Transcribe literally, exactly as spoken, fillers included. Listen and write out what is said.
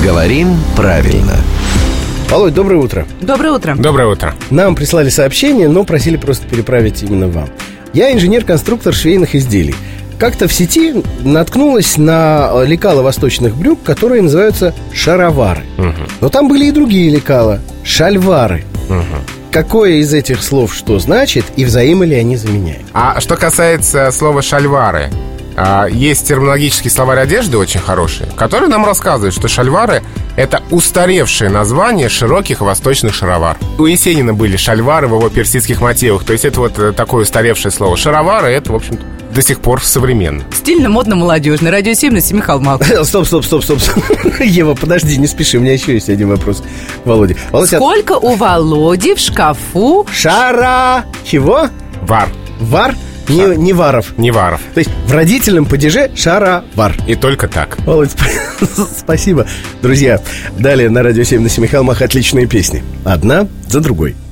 Говорим правильно. Володь, доброе утро. Доброе утро. Доброе утро. Нам прислали сообщение, но просили просто переправить именно вам. Я инженер-конструктор швейных изделий. Как-то в сети наткнулась на лекала восточных брюк, которые называются шаровары. Угу. Но там были и другие лекала – шальвары. Угу. Какое из этих слов что значит и взаимо ли они заменяют? А что касается слова «шальвары», есть терминологический словарь одежды очень хороший, который нам рассказывает, что шальвары — это устаревшее название широких восточных шаровар. У Есенина были шальвары в его персидских мотивах. То есть это вот такое устаревшее слово. Шаровары — это, в общем-то, до сих пор современно. Стильно, модно, молодежно. Радио семь на Семи холмах. Стоп, стоп, стоп, стоп, стоп. Ева, подожди, не спеши, у меня еще есть один вопрос к Володе. Володя, Сколько у Володи в шкафу? Шара... Чего? Вар. Вар? Не, не варов. Не варов. То есть в родительном падеже шаровар. И только так. Володь, спасибо. Друзья, далее на Радио семь на Семи холмах отличные песни. Одна за другой.